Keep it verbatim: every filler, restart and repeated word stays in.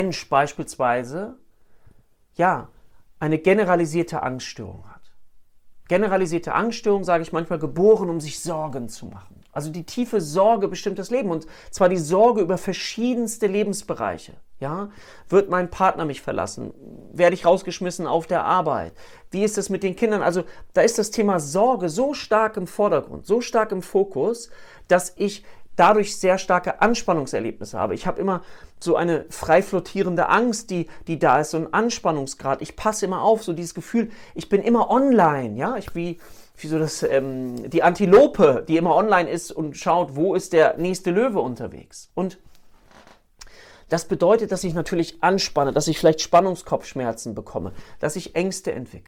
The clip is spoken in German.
Mensch beispielsweise, ja, eine generalisierte Angststörung hat. Generalisierte Angststörung, sage ich manchmal, geboren, um sich Sorgen zu machen. Also die tiefe Sorge bestimmt das Leben, und zwar die Sorge über verschiedenste Lebensbereiche. Ja? Wird mein Partner mich verlassen? Werde ich rausgeschmissen auf der Arbeit? Wie ist es mit den Kindern? Also da ist das Thema Sorge so stark im Vordergrund, so stark im Fokus, dass ich dadurch sehr starke Anspannungserlebnisse habe. Ich habe immer so eine frei flottierende Angst, die, die da ist, so ein Anspannungsgrad. Ich passe immer auf, so dieses Gefühl, ich bin immer online, ja, ich wie, wie so das, ähm, die Antilope, die immer online ist und schaut, wo ist der nächste Löwe unterwegs. Und das bedeutet, dass ich natürlich anspanne, dass ich vielleicht Spannungskopfschmerzen bekomme, dass ich Ängste entwickle.